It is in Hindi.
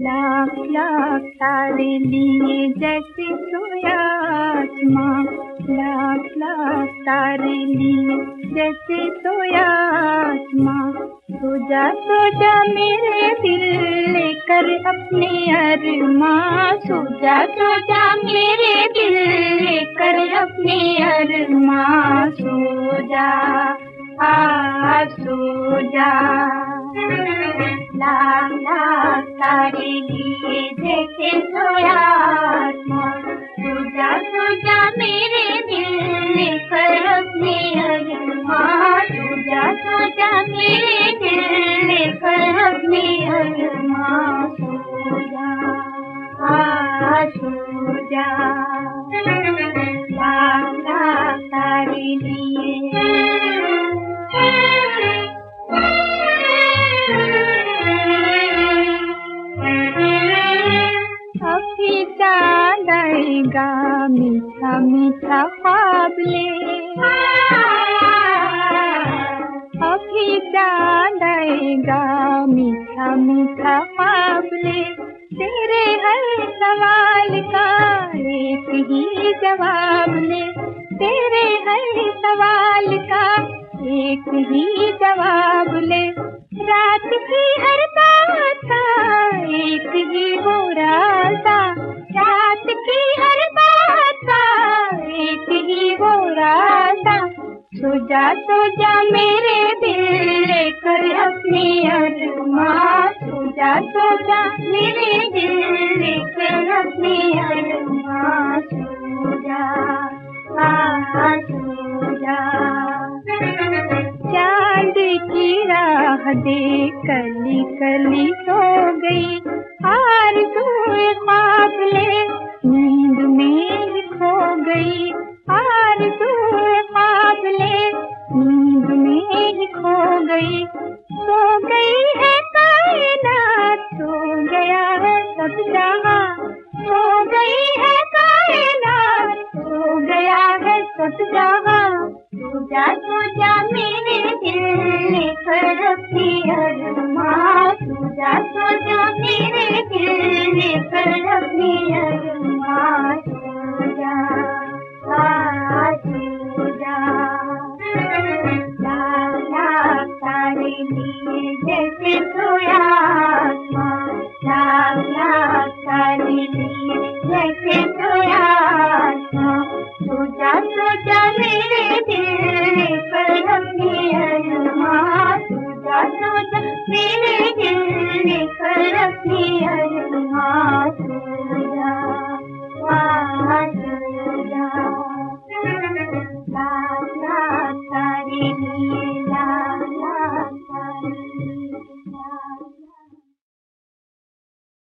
लाख लाख तारे लिए जैसे सोया आसमां, लाख लाख तारे लिए जैसे सोया आसमां। सो जा मेरे दिल लेकर अपने अरमां, सो जा मेरे दिल लेकर अपने अरमां। सो जा सो जा। लाख लाख तारे लिए जैसे सोया आसमां, सो जा मेरे दिल लेकर अपने अरमां। सो जा मेरे दिल लेकर अपने अरमां। सो जा सो जा। लाख लाख तारे लिए अभी चाँद आएगा मीठा मीठा ख्वाब ले, अभी चाँद आएगा मीठा मीठा ख्वाब ले। तेरे हर सवाल का एक ही जवाब ले, तेरे हर सवाल का एक ही जवाब ले। रात की हर बात का एक ही वो रास्ता, रात की हर बात का एक ही वो रास्ता। सो जा मेरे दिल लेकर अपने अरमां, सो जा मेरे दिल लेकर अपने अरमां। सो जा सो जा। चांद की राह देख कली कली सो गई, आरज़ूए ख्वाब ले नींद में ही खो गई। आरज़ूए ख्वाब ले नींद में ही खो गई। सो गई है कायनात, सो गया है सब जहां, सो गई है कायनात, सो गया है सब जहां। सो जा मेरे